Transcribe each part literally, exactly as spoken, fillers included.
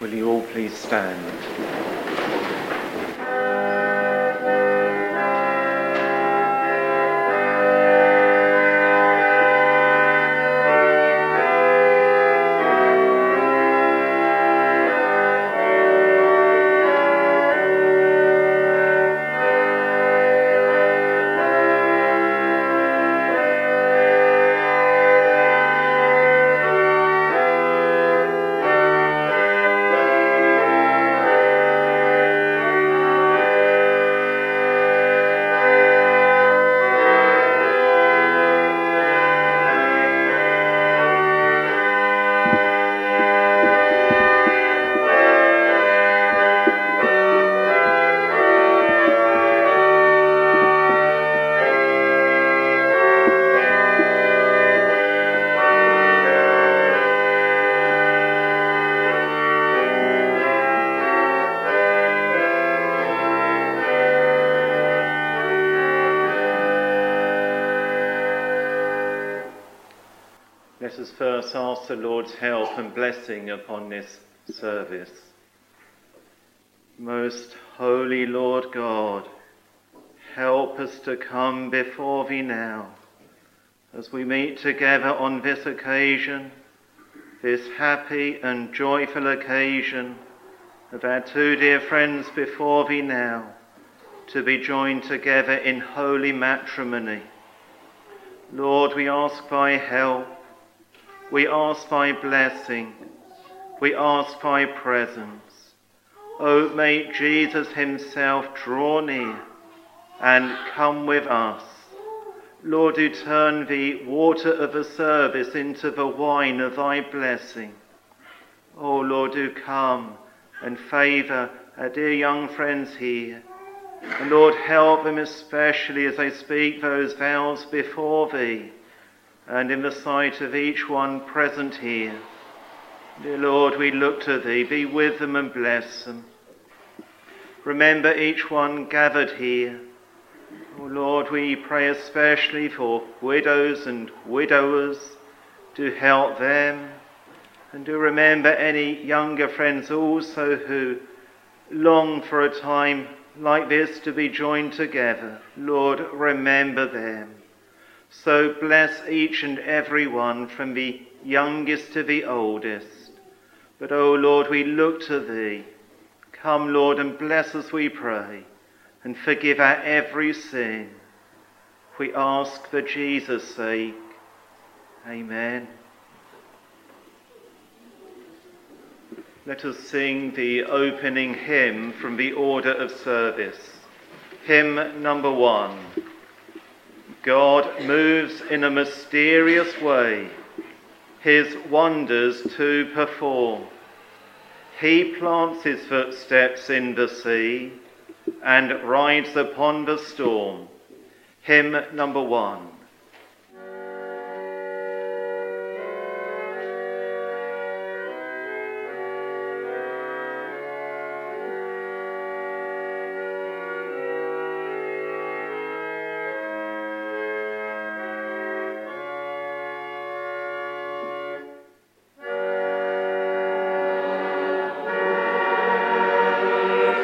Will you all please stand? Let us first ask the Lord's help and blessing upon this service. Most holy Lord God, help us to come before thee now, as we meet together on this occasion, this happy and joyful occasion of our two dear friends before thee now, to be joined together in holy matrimony. Lord, we ask thy help. We ask thy blessing. We ask thy presence. O may Jesus himself draw near and come with us. Lord, do turn the water of the service into the wine of thy blessing. O Lord, do come and favour our dear young friends here. And Lord, help them especially as they speak those vows before thee, and in the sight of each one present here. Dear Lord, we look to thee. Be with them and bless them. Remember each one gathered here. Oh Lord, we pray especially for widows and widowers. Do help them. And do remember any younger friends also who long for a time like this to be joined together. Lord, remember them. So bless each and every one from the youngest to the oldest. But, O Lord, we look to thee. Come, Lord, and bless us, we pray, and forgive our every sin. We ask for Jesus' sake. Amen. Let us sing the opening hymn from the order of service. Hymn number one. God moves in a mysterious way, his wonders to perform. He plants his footsteps in the sea and rides upon the storm. Hymn number one.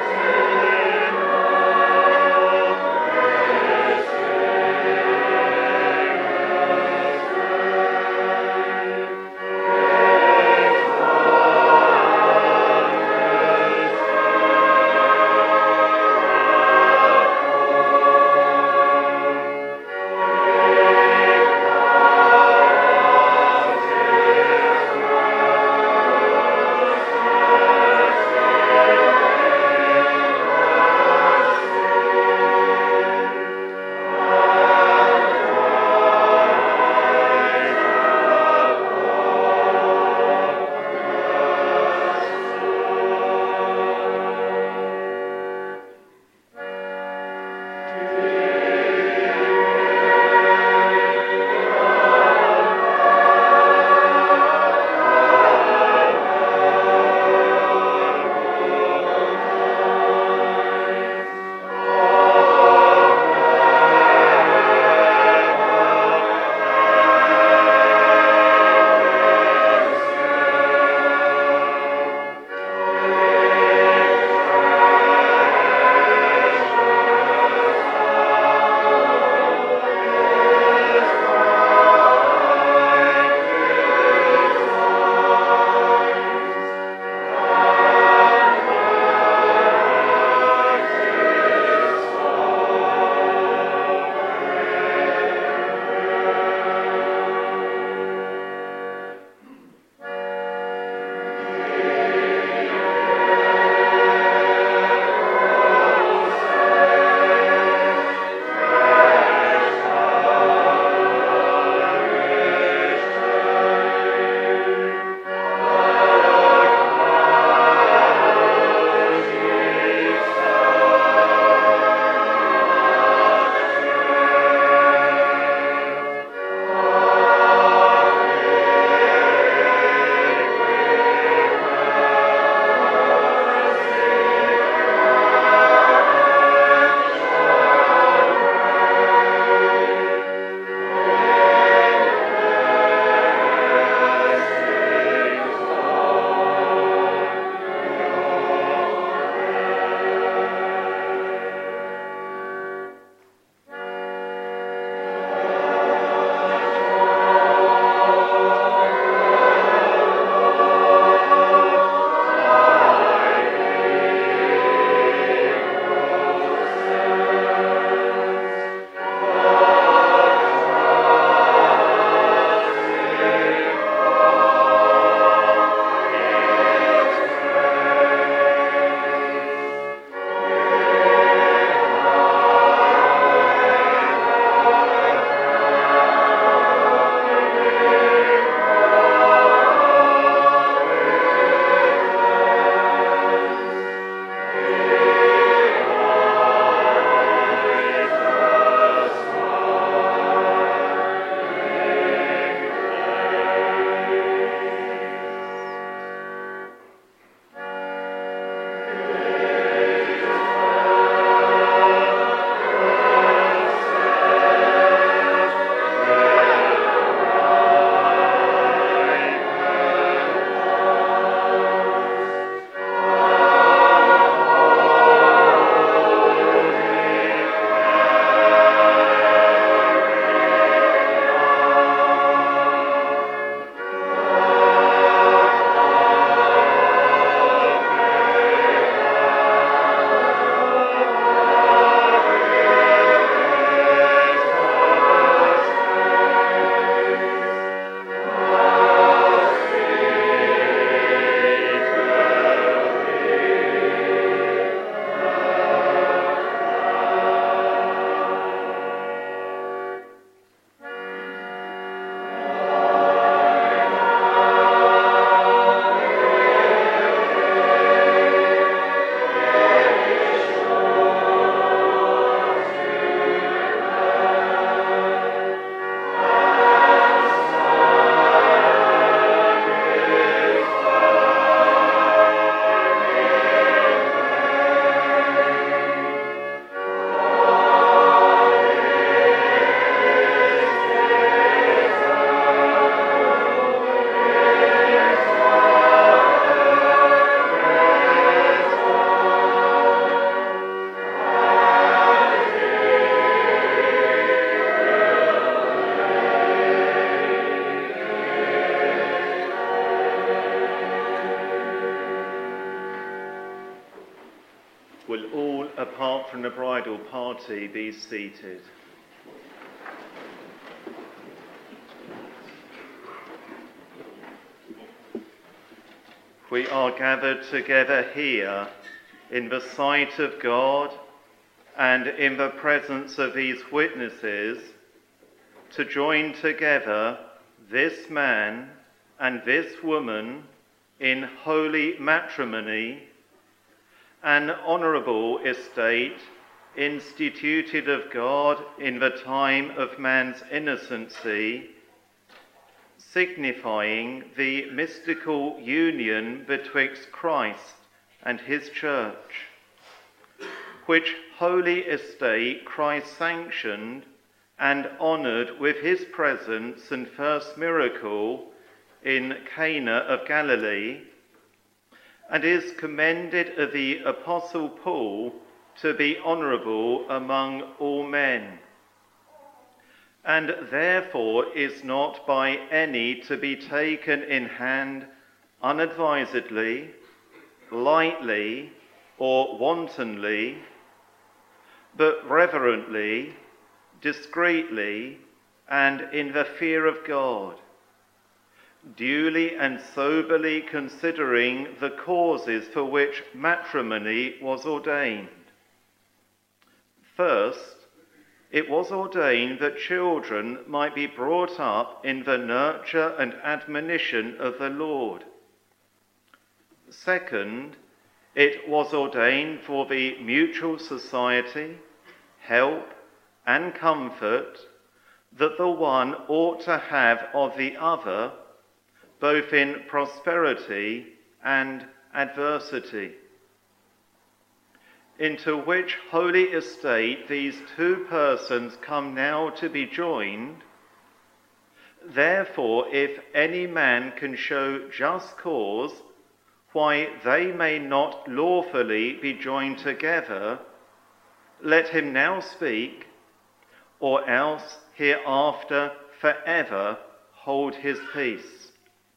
Amen. apart from the bridal party, be seated. We are gathered together here in the sight of God and in the presence of these witnesses to join together this man and this woman in holy matrimony, an honourable estate instituted of God in the time of man's innocency, signifying the mystical union betwixt Christ and his church, which holy estate Christ sanctioned and honoured with his presence and first miracle in Cana of Galilee, and is commended of the Apostle Paul to be honourable among all men, and therefore is not by any to be taken in hand unadvisedly, lightly, or wantonly, but reverently, discreetly, and in the fear of God, duly and soberly considering the causes for which matrimony was ordained. First, it was ordained that children might be brought up in the nurture and admonition of the Lord. Second, it was ordained for the mutual society, help, and comfort that the one ought to have of the other, both in prosperity and adversity, into which holy estate these two persons come now to be joined. Therefore, if any man can show just cause why they may not lawfully be joined together, let him now speak, or else hereafter forever hold his peace.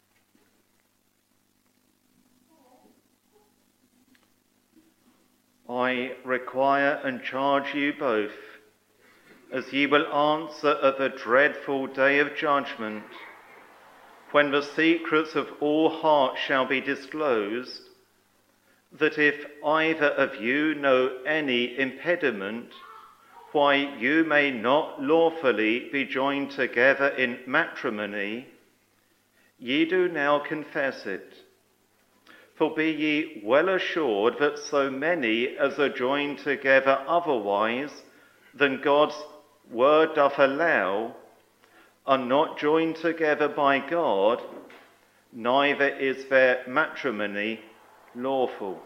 I require and charge you both, as ye will answer at the dreadful day of judgment, when the secrets of all hearts shall be disclosed, that if either of you know any impediment why you may not lawfully be joined together in matrimony, ye do now confess it. For be ye well assured that so many as are joined together otherwise than God's word doth allow, are not joined together by God, neither is their matrimony lawful.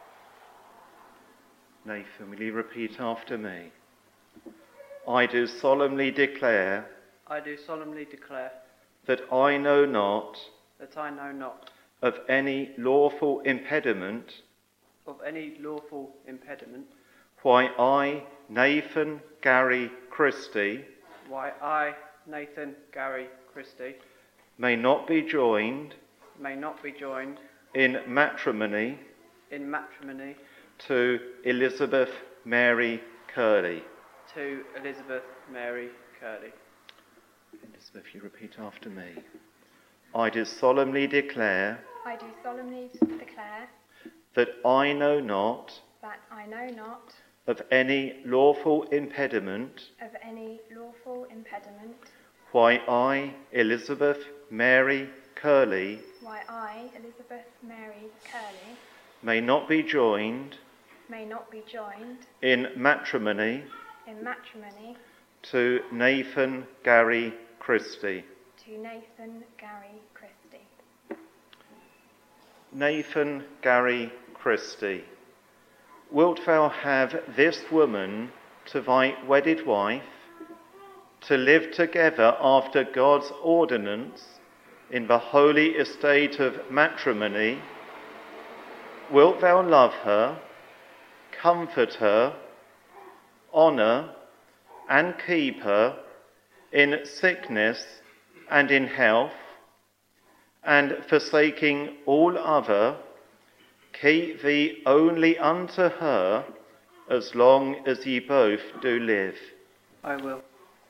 Nathan, will you repeat after me? I do solemnly declare I do solemnly declare that I know not that I know not of any lawful impediment of any lawful impediment why I, Nathan Gary Christie, why I, Nathan Gary Christie, may not be joined may not be joined in matrimony in matrimony to Elizabeth Mary Curley. to Elizabeth Mary Curley. Elizabeth, you repeat after me. I do solemnly declare I do solemnly declare that I know not that I know not of any lawful impediment of any lawful impediment why I, Elizabeth Mary Curley, why I, Elizabeth Mary Curley, may not be joined may not be joined in matrimony in matrimony to Nathan Gary Christie. to Nathan Gary Christie. Nathan Gary Christie, wilt thou have this woman to thy wedded wife, to live together after God's ordinance in the holy estate of matrimony? Wilt thou love her, comfort her, honour and keep her in sickness and in health, and forsaking all other, keep thee only unto her as long as ye both do live. I will.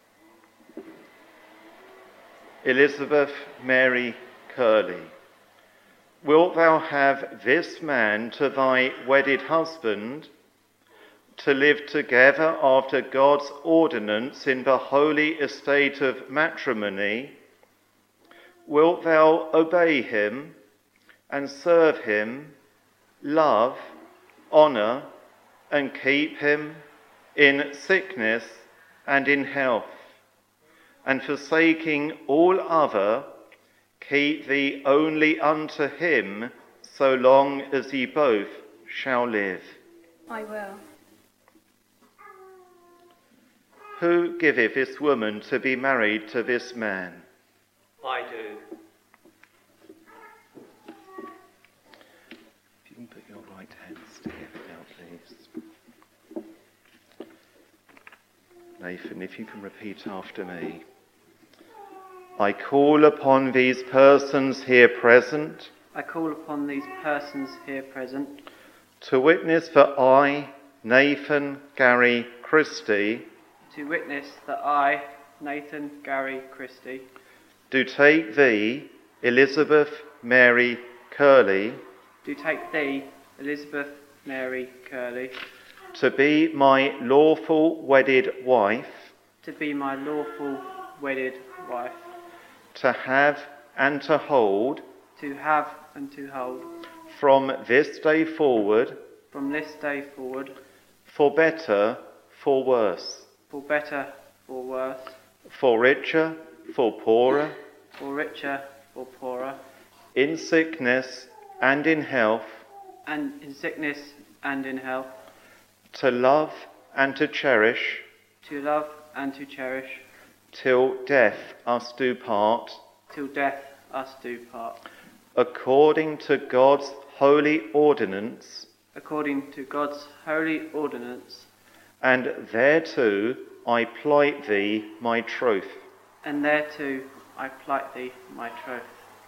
Elizabeth Mary Curley, wilt thou have this man to thy wedded husband, to live together after God's ordinance in the holy estate of matrimony? Wilt thou obey him and serve him, love, honour, and keep him in sickness and in health, and forsaking all other, keep thee only unto him, so long as ye both shall live? I will. Who giveth this woman to be married to this man? I do. If you can put your right hands together now, please. Nathan, if you can repeat after me. I call upon these persons here present I call upon these persons here present to witness that I, Nathan Gary Christie, to witness that I, Nathan Gary Christie, do take thee, Elizabeth Mary Curley, do take thee, Elizabeth Mary Curley, to be my lawful wedded wife, to be my lawful wedded wife, to have and to hold to have and to hold from this day forward, from this day forward, for better, for worse, for better, for worse, for richer, for poorer, for richer, for poorer, in sickness and in health, and in sickness and in health, to love and to cherish, to love and to cherish, till death us do part, till death us do part, according to God's holy ordinance, according to God's holy ordinance, and thereto I plight thee my troth. and thereto I plight thee my troth.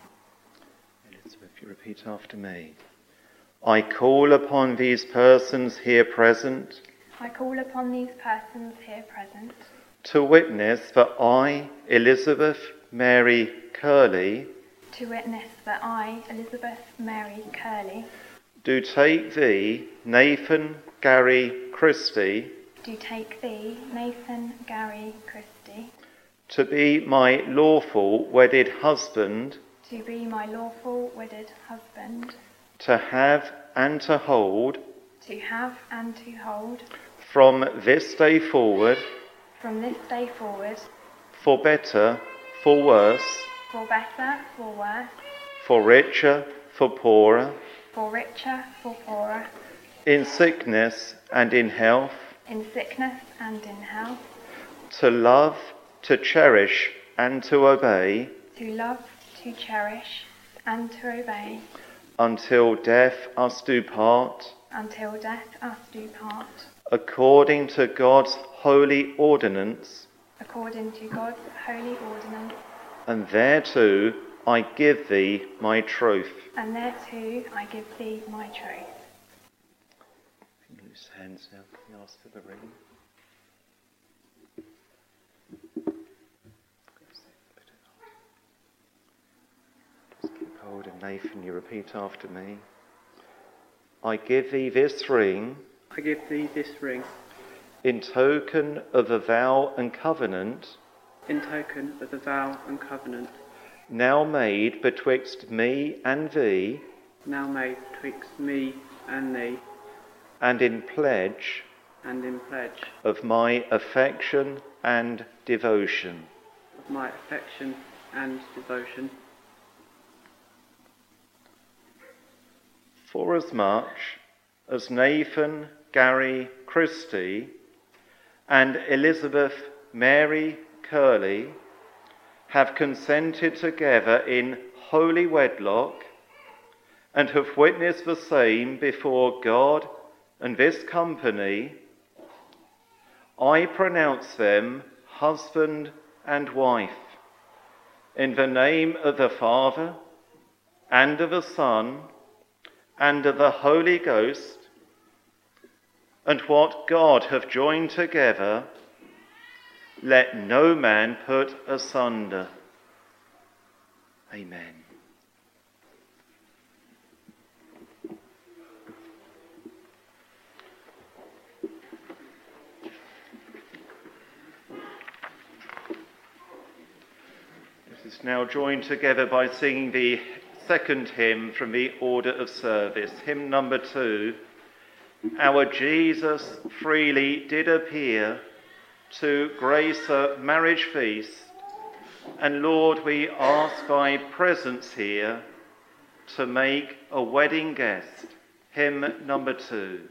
Elizabeth, you repeat after me. I call upon these persons here present I call upon these persons here present to witness that I, Elizabeth Mary Curley, to witness that I, Elizabeth Mary Curley, do take thee, Nathan Gary Christie, do take thee, Nathan Gary Christie, to be my lawful wedded husband, to be my lawful wedded husband, to have and to hold to have and to hold from this day forward, from this day forward, for better, for worse, for better, for worse, for richer, for poorer, for richer, for poorer, in sickness and in health, in sickness and in health, to love, to cherish, and to obey, to love, to cherish, and to obey, until death us do part, until death us do part, according to God's holy ordinance, according to God's holy ordinance, and thereto I give thee my troth. and thereto I give thee my troth. Loose hands now, can you ask for the ring? Just keep hold, and Nathan, you repeat after me. I give thee this ring I give thee this ring in token of the vow and covenant in token of the vow and covenant now made betwixt me and thee, now made twixt me and thee, and in pledge and in pledge of my affection and devotion. of my affection and devotion. Forasmuch as Nathan Gary Christie and Elizabeth Mary Curley have consented together in holy wedlock and have witnessed the same before God and this company, I pronounce them husband and wife in the name of the Father and of the Son and of the Holy Ghost. And what God hath joined together, let no man put asunder. Amen. This is now joined together by singing the second hymn from the order of service, hymn number two. Our Jesus freely did appear to grace a marriage feast, and Lord, we ask thy presence here to make a wedding guest. Hymn number two.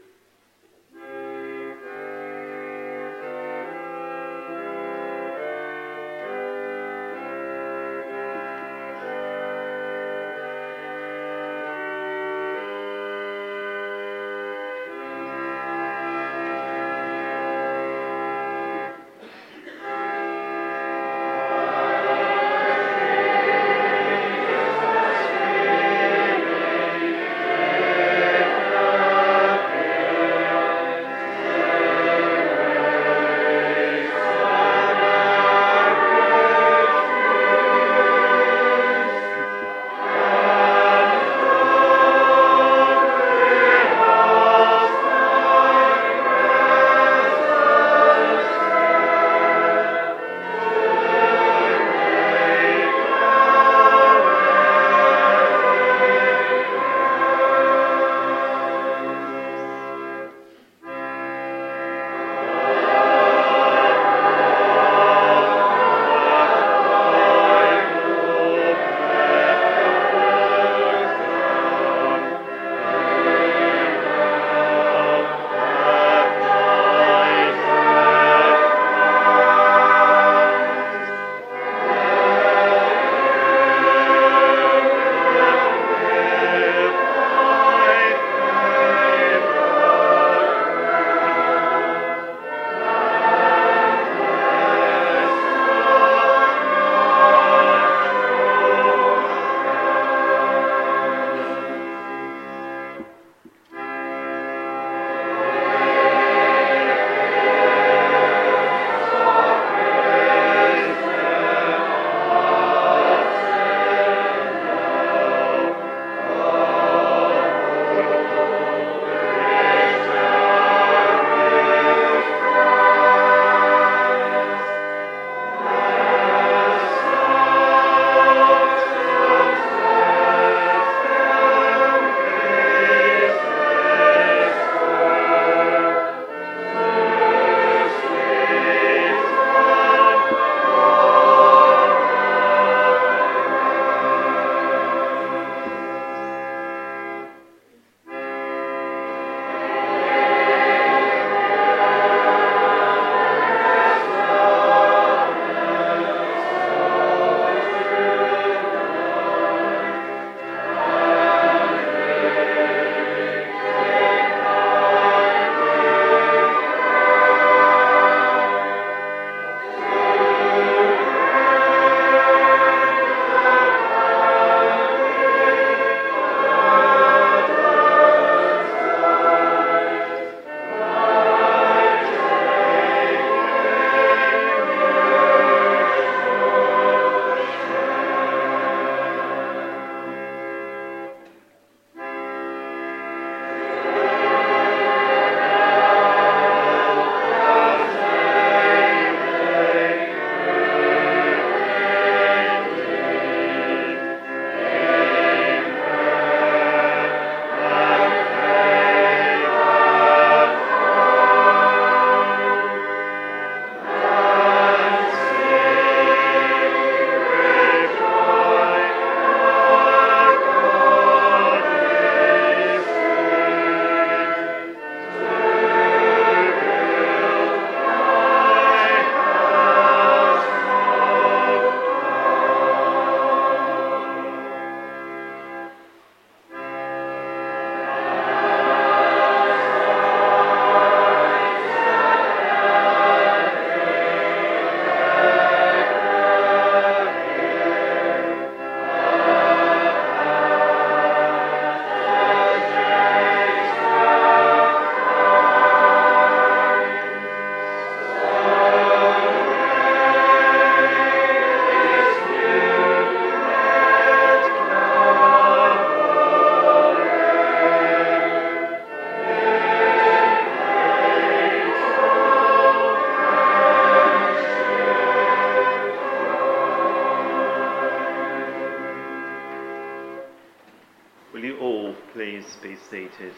Will you all please be seated?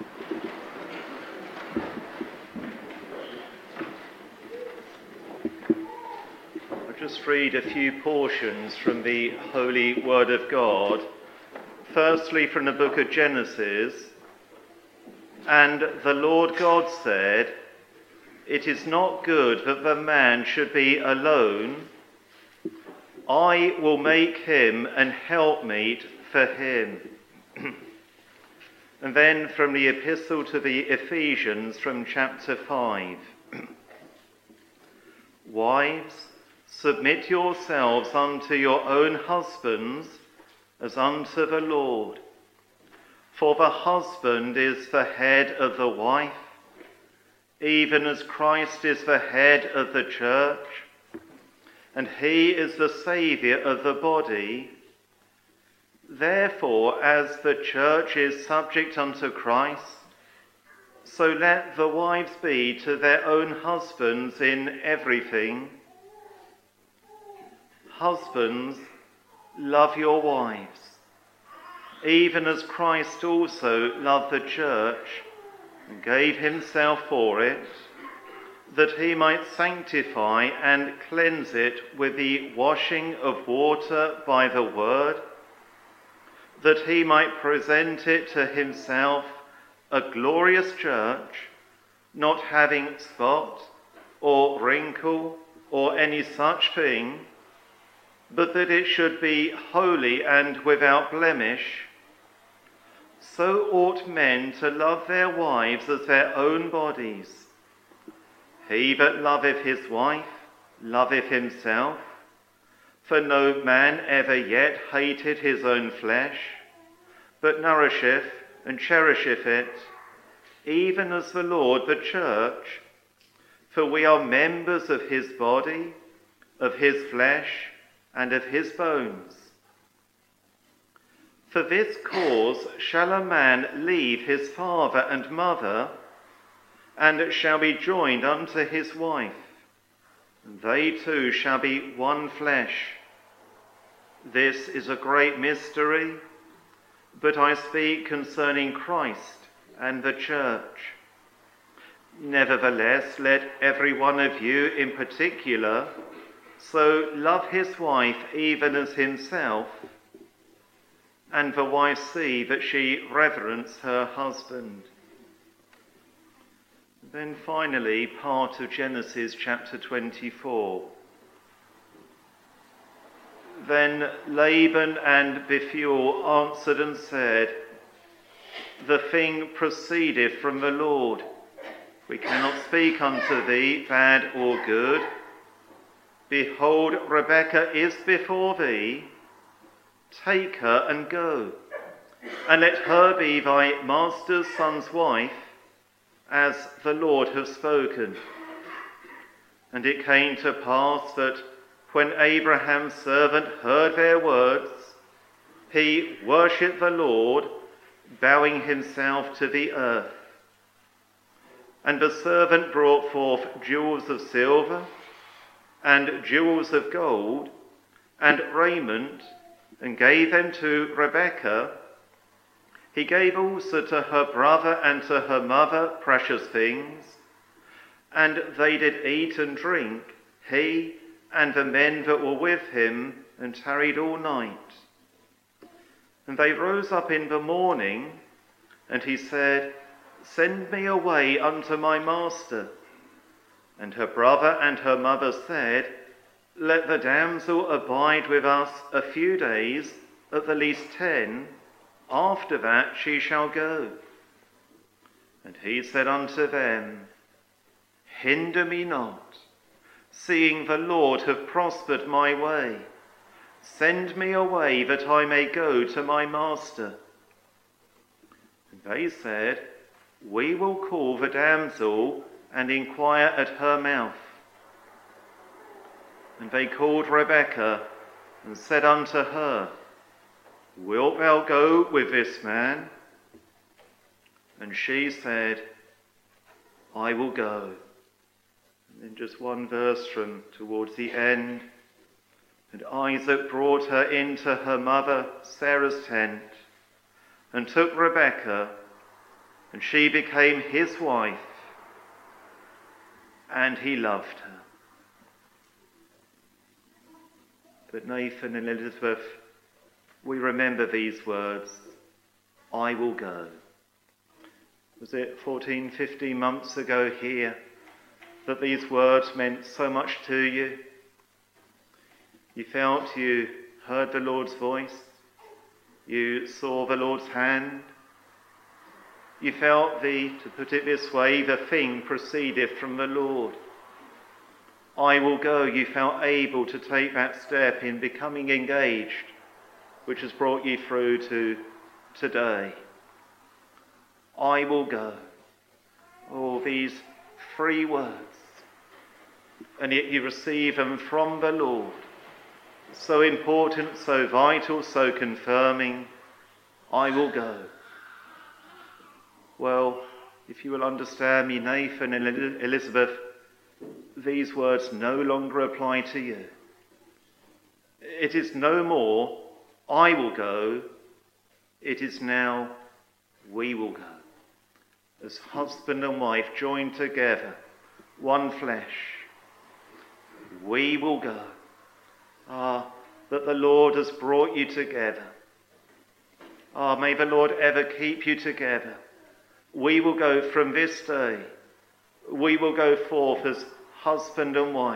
I'll just read a few portions from the Holy Word of God. Firstly, from the book of Genesis. And the Lord God said, "It is not good that the man should be alone. I will make him an helpmeet for him." And then from the epistle to the Ephesians from chapter five. Wives, submit yourselves unto your own husbands as unto the Lord. For the husband is the head of the wife, even as Christ is the head of the church, and he is the Saviour of the body. Therefore, as the church is subject unto Christ, so let the wives be to their own husbands in everything. Husbands, love your wives, even as Christ also loved the church and gave himself for it, that he might sanctify and cleanse it with the washing of water by the word, that he might present it to himself a glorious church, not having spot or wrinkle or any such thing, but that it should be holy and without blemish. So ought men to love their wives as their own bodies. He that loveth his wife loveth himself. For no man ever yet hated his own flesh, but nourisheth and cherisheth it, even as the Lord the church. For we are members of his body, of his flesh, and of his bones. For this cause shall a man leave his father and mother, and shall be joined unto his wife, and they two shall be one flesh. This is a great mystery, but I speak concerning Christ and the church. Nevertheless, let every one of you in particular so love his wife even as himself, and the wife see that she reverence her husband. Then finally, part of Genesis chapter twenty-four. Then Laban and Bethuel answered and said, "The thing proceedeth from the Lord. We cannot speak unto thee bad or good. Behold, Rebekah is before thee. Take her and go, and let her be thy master's son's wife, as the Lord hath spoken." And it came to pass that when Abraham's servant heard their words, he worshipped the Lord, bowing himself to the earth. And the servant brought forth jewels of silver, and jewels of gold, and raiment, and gave them to Rebekah. He gave also to her brother and to her mother precious things, and they did eat and drink, he and the men that were with him, and tarried all night. And they rose up in the morning, and he said, "Send me away unto my master." And her brother and her mother said, "Let the damsel abide with us a few days, at the least ten. After that she shall go." And he said unto them, "Hinder me not, seeing the Lord hath prospered my way. Send me away that I may go to my master." And they said, "We will call the damsel and inquire at her mouth." And they called Rebekah and said unto her, "Wilt thou go with this man?" And she said, "I will go." And then just one verse from towards the end. "And Isaac brought her into her mother Sarah's tent, and took Rebekah, and she became his wife, and he loved her. But Nathan and Elizabeth, we remember these words, I will go. Was it fourteen, fifteen months ago here that these words meant so much to you? You felt you heard the Lord's voice. You saw the Lord's hand. You felt the, to put it this way, the thing proceeded from the Lord. I will go. You felt able to take that step in becoming engaged, which has brought you through to today. I will go. Oh, these three words. And yet you receive them from the Lord. So important, so vital, so confirming. I will go. Well, if you will understand me, Nathan and Elizabeth, these words no longer apply to you. It is no more, I will go. It is now, we will go. As husband and wife joined together, one flesh, we will go. Ah, that the Lord has brought you together. Ah, may the Lord ever keep you together. We will go from this day. We will go forth as husband and wife.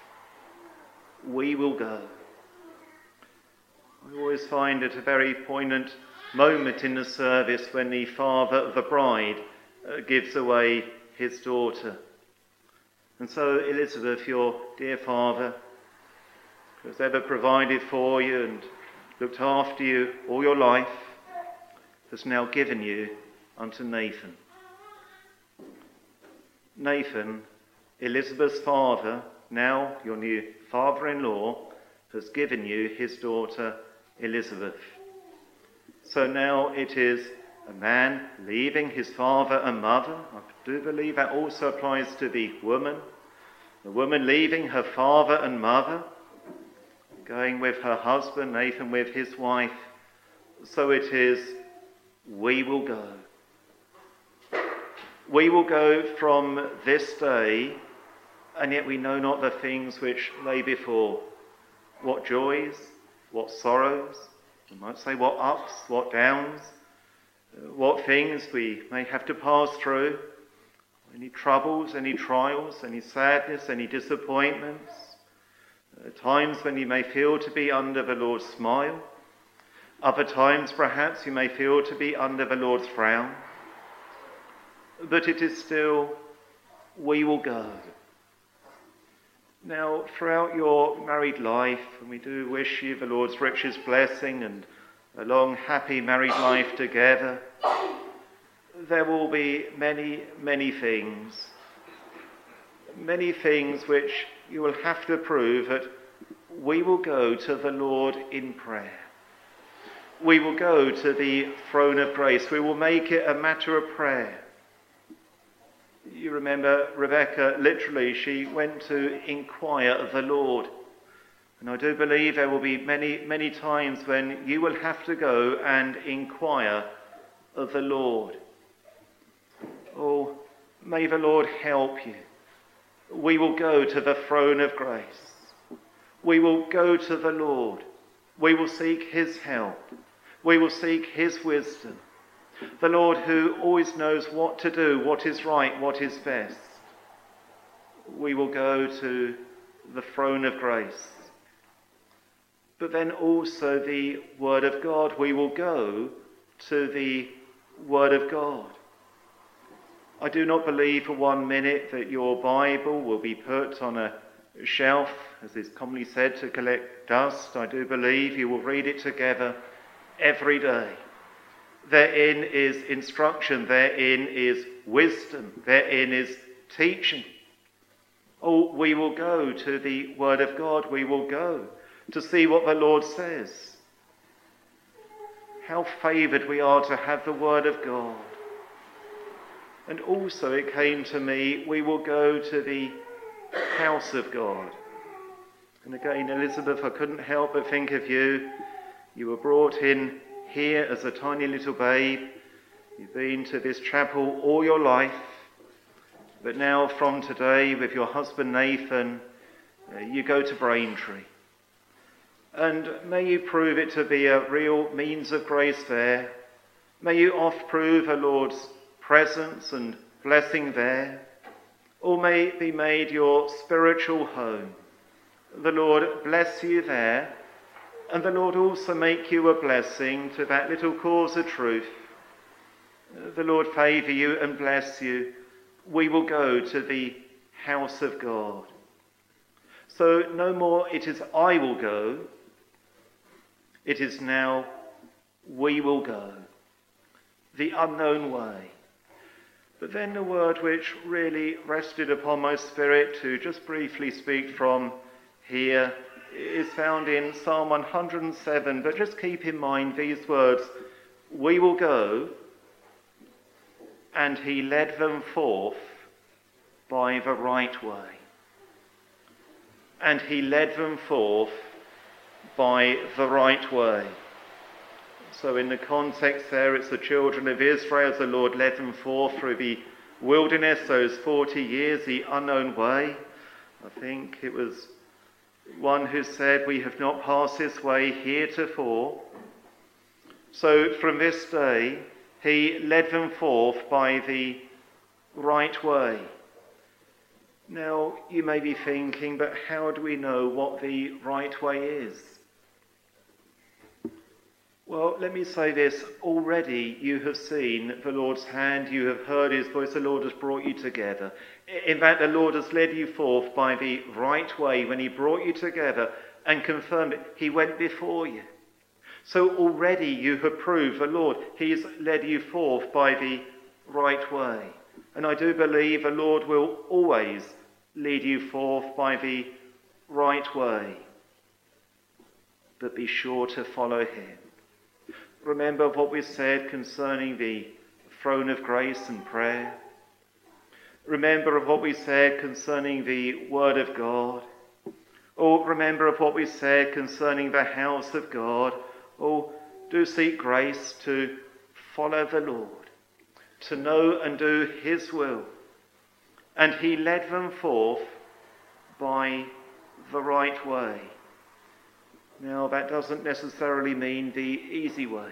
We will go. I always find it a very poignant moment in the service when the father of the bride uh, gives away his daughter. And so Elizabeth, your dear father, who has ever provided for you and looked after you all your life, has now given you unto Nathan. Nathan, Elizabeth's father, now your new father-in-law, has given you his daughter Elizabeth. So now it is a man leaving his father and mother. I do believe that also applies to the woman. The woman leaving her father and mother, going with her husband, Nathan with his wife. So it is, we will go. We will go from this day, and yet we know not the things which lay before. What joys, what sorrows, we might say what ups, what downs, what things we may have to pass through, any troubles, any trials, any sadness, any disappointments, uh, times when you may feel to be under the Lord's smile, other times perhaps you may feel to be under the Lord's frown, but it is still, we will go. Now, throughout your married life, and we do wish you the Lord's richest blessing and a long, happy married life together, there will be many, many things, many things which you will have to prove that we will go to the Lord in prayer. We will go to the throne of grace. We will make it a matter of prayer. You remember Rebekah, literally, she went to inquire of the Lord. And I do believe there will be many, many times when you will have to go and inquire of the Lord. Oh, may the Lord help you. We will go to the throne of grace. We will go to the Lord. We will seek his help. We will seek his wisdom. The Lord who always knows what to do, what is right, what is best. We will go to the throne of grace. But then also the Word of God. We will go to the Word of God. I do not believe for one minute that your Bible will be put on a shelf, as is commonly said, to collect dust. I do believe you will read it together every day. Therein is instruction, therein is wisdom, therein is teaching. Oh, we will go to the Word of God, we will go to see what the Lord says. How favoured we are to have the Word of God. And also it came to me, we will go to the house of God. And again, Elizabeth, I couldn't help but think of you. You were brought in here as a tiny little babe. You've been to this chapel all your life. But now from today, with your husband Nathan, uh, you go to Braintree. And may you prove it to be a real means of grace there. May you oft prove a Lord's presence and blessing there. Or may it be made your spiritual home. The Lord bless you there. And the Lord also make you a blessing to that little cause of truth. The Lord favour you and bless you. We will go to the house of God. So no more it is I will go. It is now we will go. The unknown way. But then the word which really rested upon my spirit to just briefly speak from here is found in Psalm one hundred seven. But just keep in mind these words. We will go, and he led them forth by the right way. And he led them forth by the right way. So in the context there, it's the children of Israel as the Lord led them forth through the wilderness, those forty years, the unknown way. I think it was one who said, we have not passed this way heretofore. So from this day, he led them forth by the right way. Now, you may be thinking, but how do we know what the right way is? Well, let me say this. Already you have seen the Lord's hand, you have heard his voice, the Lord has brought you together. In fact, the Lord has led you forth by the right way when he brought you together and confirmed it. He went before you. So already you have proved the Lord, he's led you forth by the right way. And I do believe the Lord will always lead you forth by the right way. But be sure to follow him. Remember what we said concerning the throne of grace and prayer. Remember of what we said concerning the word of God. Or remember of what we said concerning the house of God. Or do seek grace to follow the Lord, to know and do his will. And he led them forth by the right way. Now, that doesn't necessarily mean the easy way.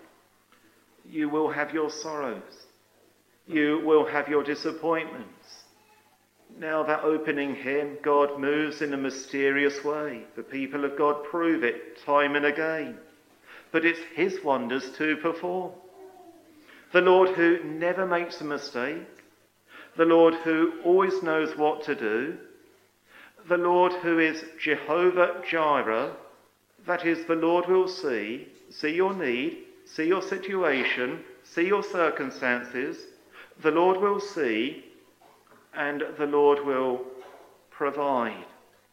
You will have your sorrows. You will have your disappointments. Now, that opening hymn, God moves in a mysterious way. The people of God prove it time and again. But it's his wonders to perform. The Lord who never makes a mistake. The Lord who always knows what to do. The Lord who is Jehovah Jireh. That is, the Lord will see, see your need, see your situation, see your circumstances. The Lord will see, and the Lord will provide.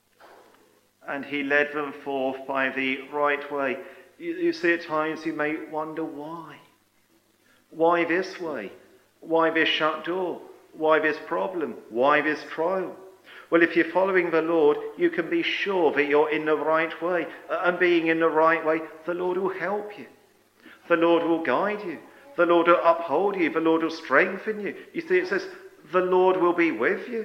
And he led them forth by the right way. You, you see, at times you may wonder why. Why this way? Why this shut door? Why this problem? Why this trial? Well, if you're following the Lord, you can be sure that you're in the right way. And being in the right way, the Lord will help you. The Lord will guide you. The Lord will uphold you. The Lord will strengthen you. You see, it says, the Lord will be with you.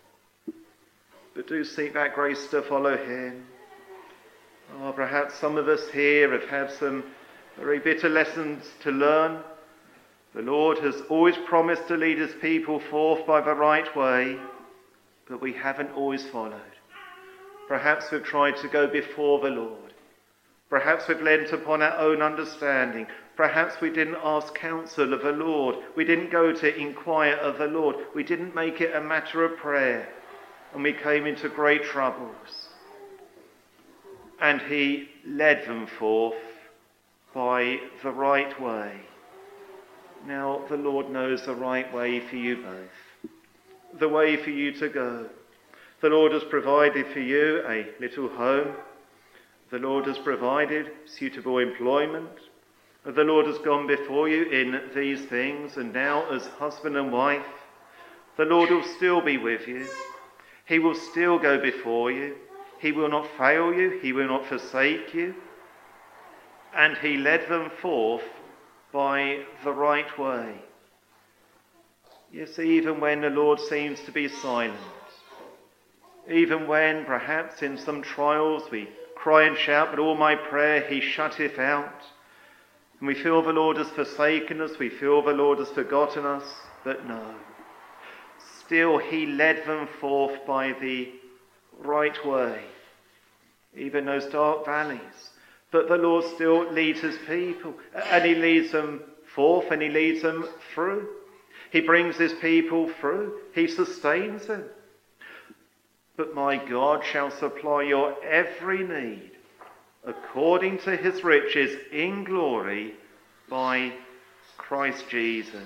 But do seek that grace to follow him. Oh, perhaps some of us here have had some very bitter lessons to learn. The Lord has always promised to lead his people forth by the right way, but we haven't always followed. Perhaps we've tried to go before the Lord. Perhaps we've leant upon our own understanding. Perhaps we didn't ask counsel of the Lord. We didn't go to inquire of the Lord. We didn't make it a matter of prayer. And we came into great troubles. And he led them forth by the right way. Now the Lord knows the right way for you both. The way for you to go. The Lord has provided for you a little home. The Lord has provided suitable employment. The Lord has gone before you in these things, and now as husband and wife, the Lord will still be with you. He will still go before you. He will not fail you. He will not forsake you. and he led them forth by the right way. Yes, even when the Lord seems to be silent, even when perhaps in some trials we cry and shout, but all my prayer he shutteth out, and we feel the Lord has forsaken us, we feel the Lord has forgotten us, but no. Still he led them forth by the right way, even those dark valleys. But the Lord still leads his people, and he leads them forth and he leads them through. He brings his people through. He sustains them. But my God shall supply your every need according to his riches in glory by Christ Jesus.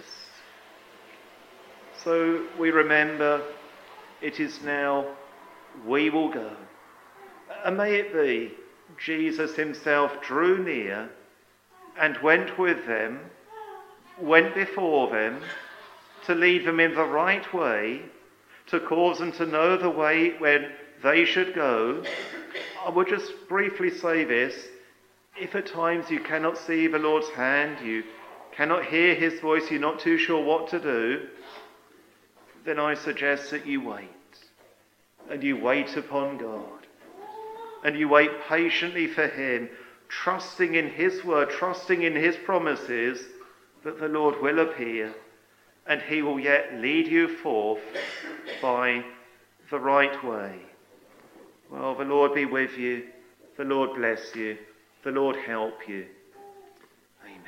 So we remember it is now we will go. And may it be Jesus himself drew near and went with them, went before them, to lead them in the right way, to cause them to know the way when they should go. I will just briefly say this. If at times you cannot see the Lord's hand, you cannot hear his voice, you're not too sure what to do, then I suggest that you wait. And you wait upon God. And you wait patiently for him, trusting in his word, trusting in his promises that the Lord will appear and he will yet lead you forth by the right way. Well, the Lord be with you. The Lord bless you. The Lord help you. Amen.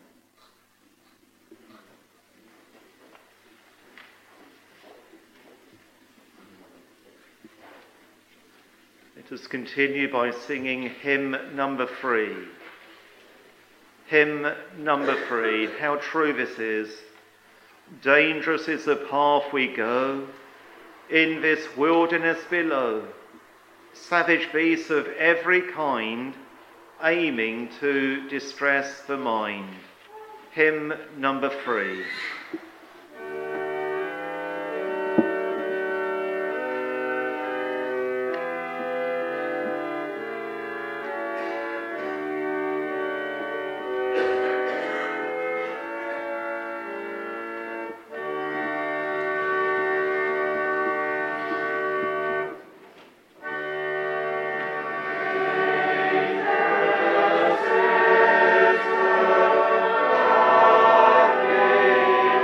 Let us continue by singing hymn number three. Hymn number three. How true this is. Dangerous is the path we go, in this wilderness below. Savage beasts of every kind, aiming to distress the mind. Hymn number three. Amen.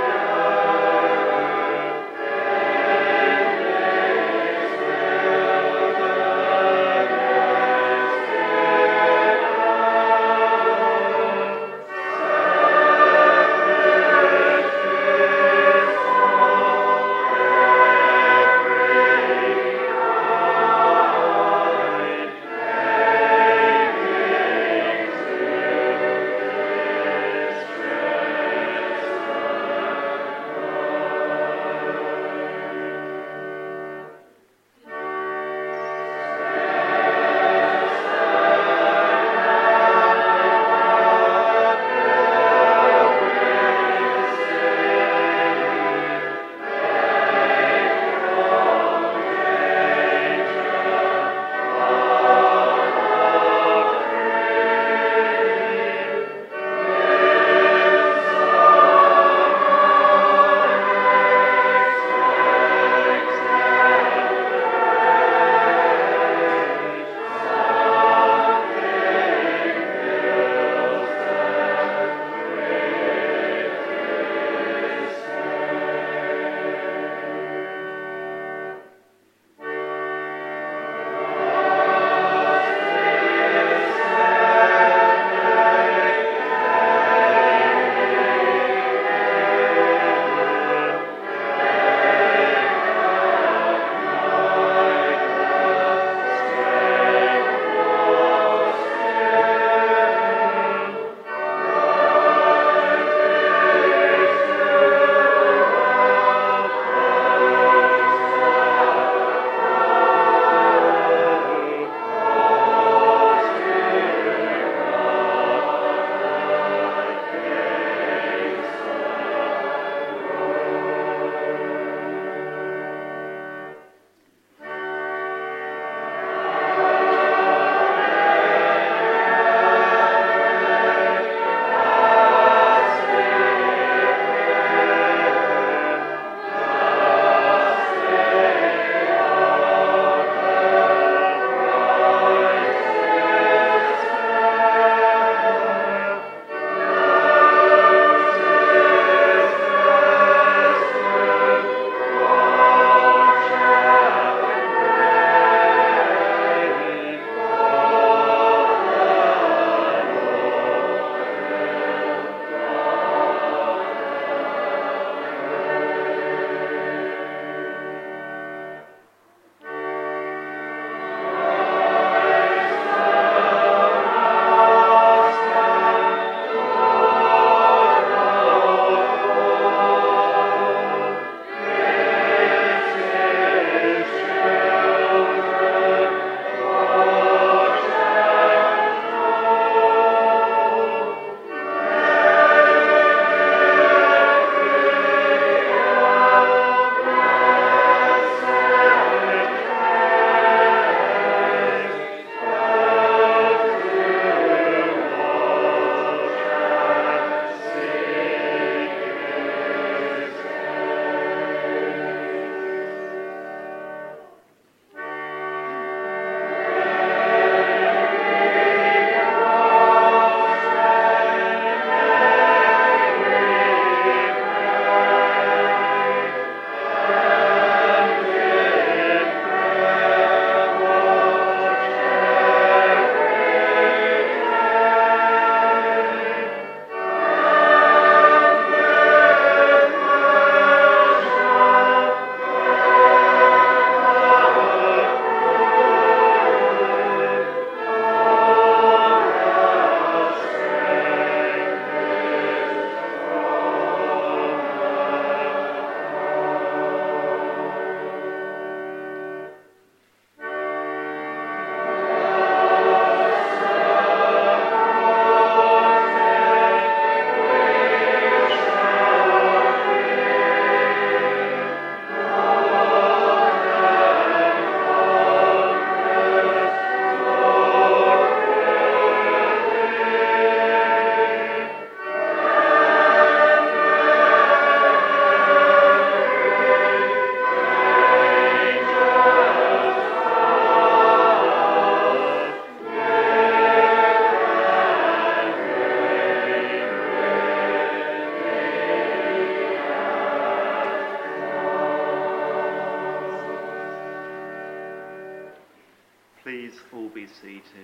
Please all be seated.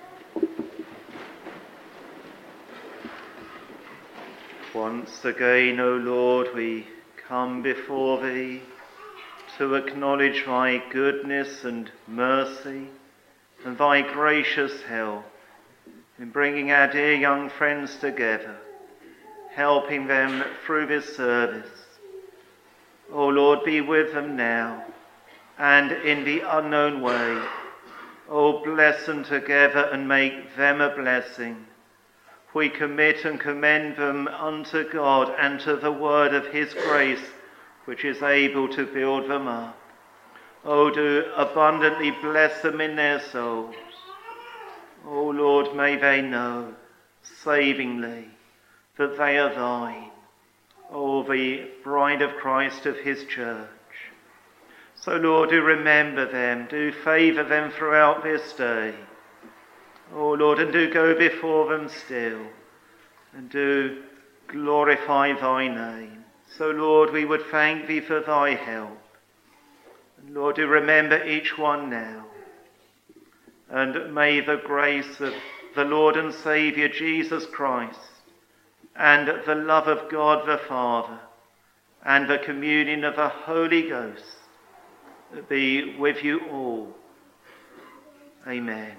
Once again, O Lord, we come before thee to acknowledge thy goodness and mercy and thy gracious help in bringing our dear young friends together, helping them through this service. O Lord, be with them now and in the unknown way. O bless them together and make them a blessing. We commit and commend them unto God and to the word of his grace, which is able to build them up. O do abundantly bless them in their souls. O Lord, may they know savingly that they are thine. O the bride of Christ of his church. So Lord, do remember them, do favour them throughout this day. O Lord, and do go before them still, and do glorify thy name. So Lord, we would thank thee for thy help. And Lord, do remember each one now. And may the grace of the Lord and Saviour Jesus Christ, and the love of God the Father, and the communion of the Holy Ghost be with you all. Amen.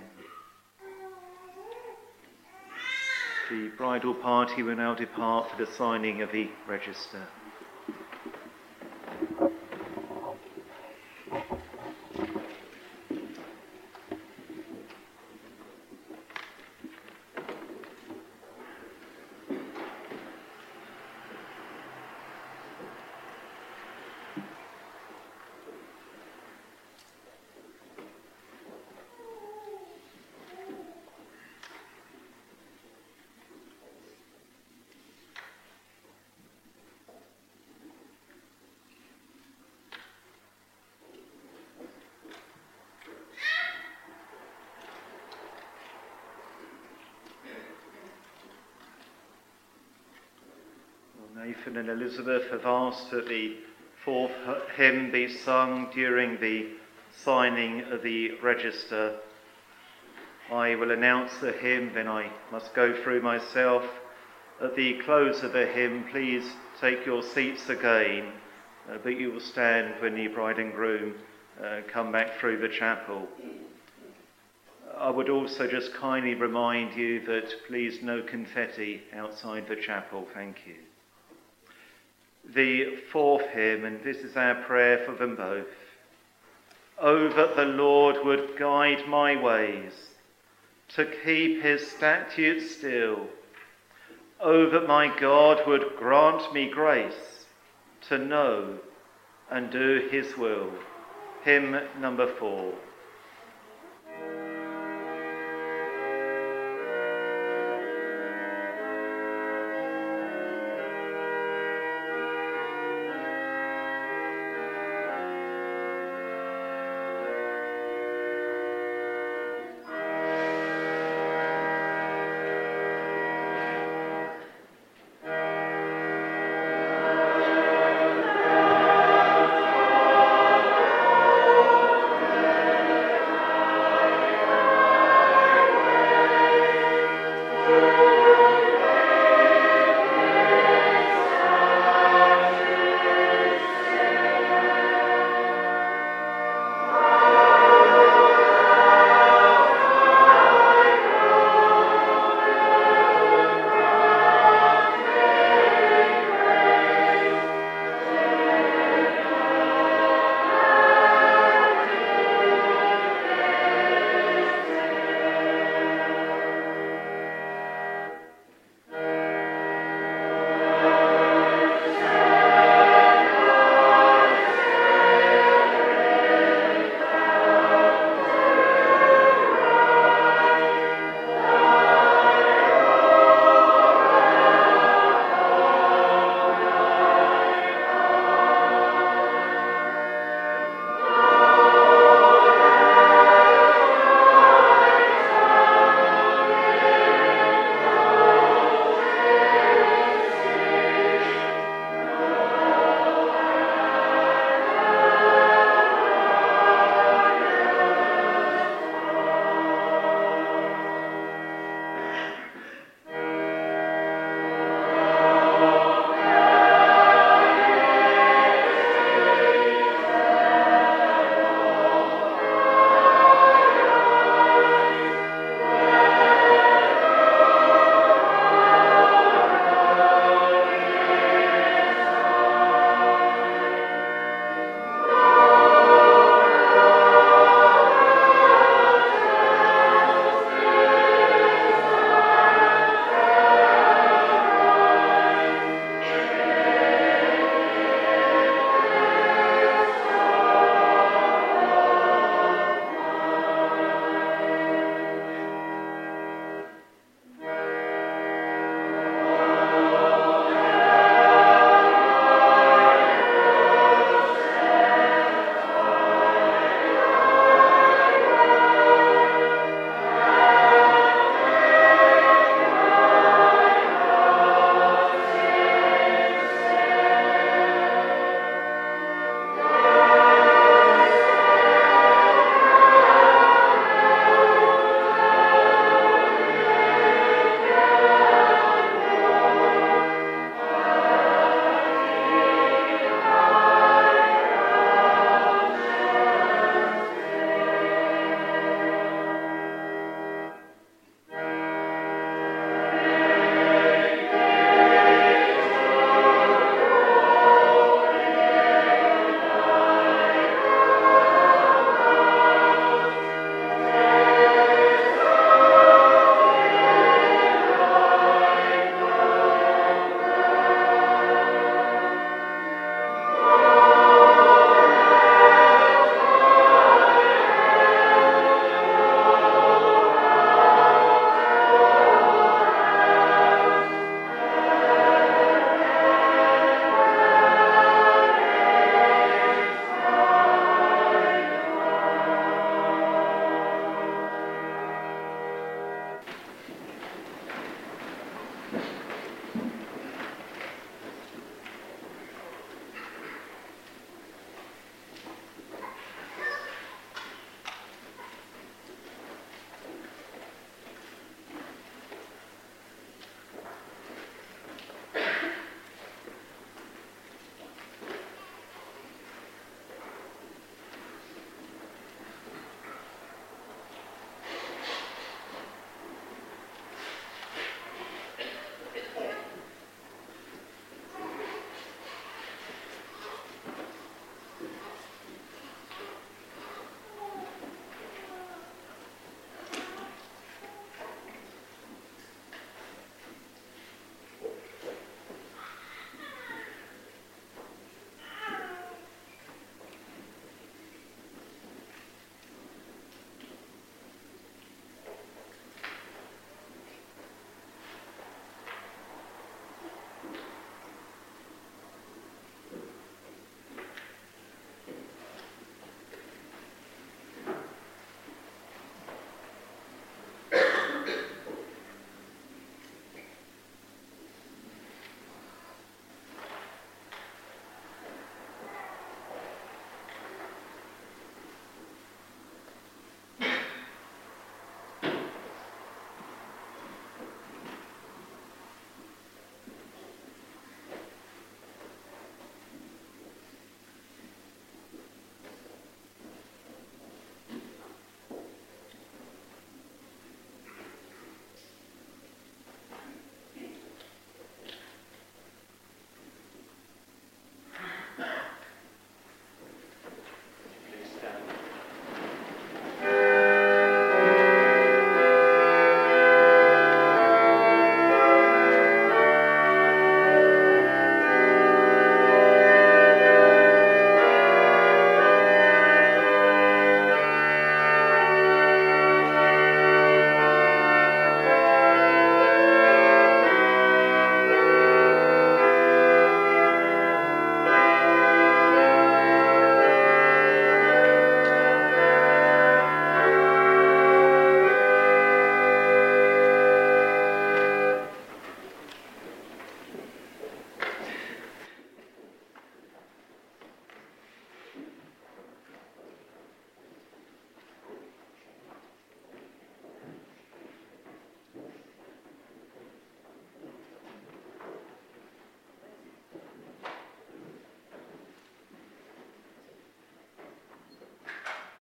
The bridal party will now depart for the signing of the register. Nathan and Elizabeth have asked that the fourth hymn be sung during the signing of the register. I will announce the hymn, then I must go through myself. At the close of the hymn, please take your seats again, uh, but you will stand when the bride and groom uh, come back through the chapel. I would also just kindly remind you that please no confetti outside the chapel. Thank you. The fourth hymn, and this is our prayer for them both. Oh, that the Lord would guide my ways, to keep his statutes still. Oh, that my God would grant me grace, to know and do his will. Hymn number four.